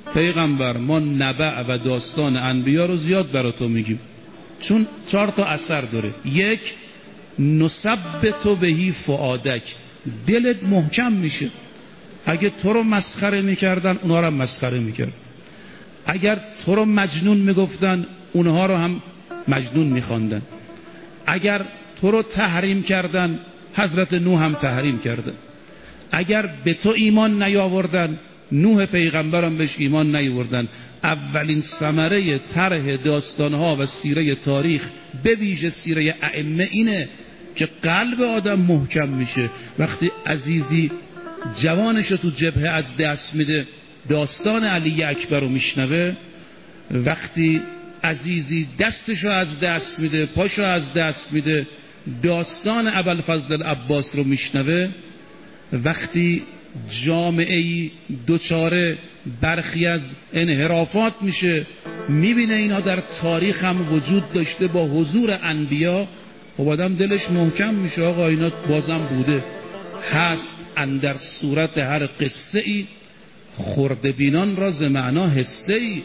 پیغمبر ما نبع و داستان انبیا رو زیاد برای تو میگیم، چون 4 تا اثر داره. 1 نثبت بهی فؤادک، دلت محکم میشه. اگه تو رو مسخره میکردن اونها رو هم مسخره میکرد، اگر تو رو مجنون میگفتن اونها رو هم مجنون میخواندن، اگر تو رو تحریم کردن حضرت نوح هم تحریم کردن، اگر به تو ایمان نیاوردن نوح پیغمبرم بهش ایمان نیاوردن. اولین ثمره طرح داستانها و سیره تاریخ به ویژه سیره ائمه اینه که قلب آدم محکم میشه. وقتی عزیزی جوانش رو تو جبهه از دست میده داستان علی اکبر رو میشنوه، وقتی عزیزی دستش رو از دست میده پاش رو از دست میده داستان ابوالفضل عباس رو میشنوه، وقتی جامعه‌ای دوچاره برخی از انحرافات میشه میبینه اینا در تاریخ هم وجود داشته با حضور انبیا، خب آدم دلش محکم میشه. آقا اینا بازم بوده، هست اندر صورت هر قصه ای خردبینان را ز معنا حصه ای.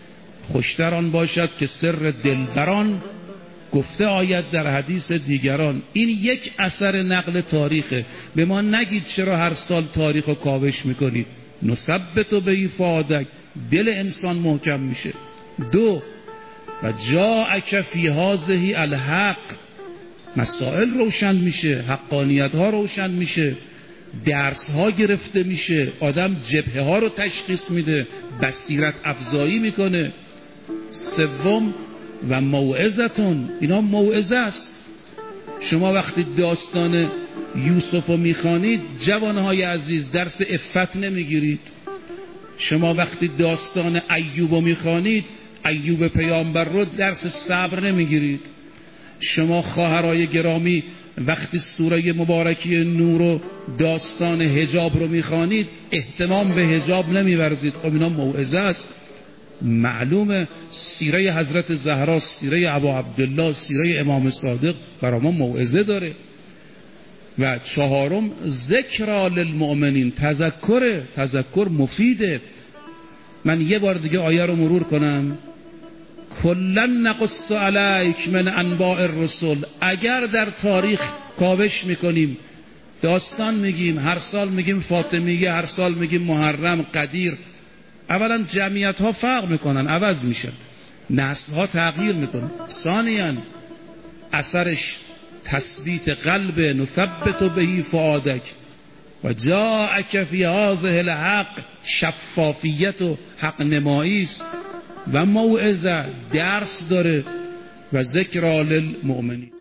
خوشتر آن باشد که سر دلبران گفته آید در حدیث دیگران. این یک اثر نقل تاریخه. به ما نگید چرا هر سال تاریخ رو کاوش میکنید. نثبت بهی فؤادک، دل انسان محکم میشه. 2 و جاءک فی هذه الحق، مسائل روشن میشه، حقانیت ها روشن میشه، درس ها گرفته میشه، آدم جبهه ها رو تشخیص میده، بصیرت افزایی میکنه. 3 و موعظتون، اینا موعظه است. شما وقتی داستان یوسف رو میخوانید جوانهای عزیز درس عفت نمیگیرید. شما وقتی داستان ایوب رو میخوانید ایوب پیامبر رو درس صبر نمیگیرید. شما خواهرای گرامی وقتی سوره مبارکی نور و داستان حجاب رو میخوانید اهتمام به حجاب نمیورزید. خب اینا موعظه است. معلومه سیره حضرت زهرا، سیره ابا عبدالله، سیره امام صادق برای ما موعظه داره. و 4 ذکر للمؤمنین، تذکر مفیده. من یه بار دیگه آیه رو مرور کنم. کلن نقص علیک من انباء الرسل. اگر در تاریخ کاوش میکنیم داستان میگیم، هر سال میگیم فاطمیه، هر سال میگیم محرم، قدیر، اولا جمعیت ها فرق میکنن، عوض میشن، نسل ها تغییر میکنن. ثانیاً اثرش تثبیت قلب، نثبت بهی فؤادک و جاءک فی هذه الحق، شفافیت و حق نمایی است و موعظه، درس داره و ذکر للمؤمنین.